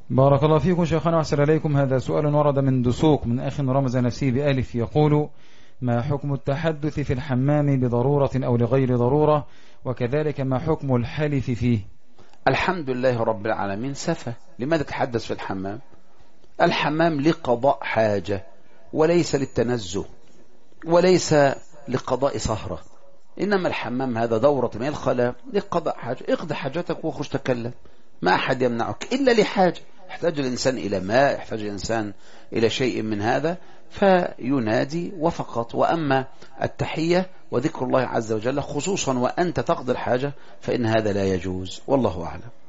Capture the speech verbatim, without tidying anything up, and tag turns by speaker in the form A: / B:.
A: بارك الله فيكم شيخنا وأحسن إليكم. هذا سؤال ورد من دسوق من أخ رمز نفسه بألف، يقول: ما حكم التحدث في الحمام بضرورة أو لغير ضرورة، وكذلك ما حكم الحلف فيه؟
B: الحمد لله رب العالمين. سفه، لماذا تتحدث في الحمام؟ الحمام لقضاء حاجة وليس للتنزه وليس لقضاء سهرة، إنما الحمام هذا دورة من الخلاء لقضاء حاجة. اقضي حاجتك وخش تكلم، ما أحد يمنعك إلا لحاجة. يحتاج الإنسان إلى ماء، يحتاج الإنسان إلى شيء من هذا فينادي وفقط. وأما التحية وذكر الله عز وجل خصوصا وأنت تقضي الحاجة فإن هذا لا يجوز، والله أعلم.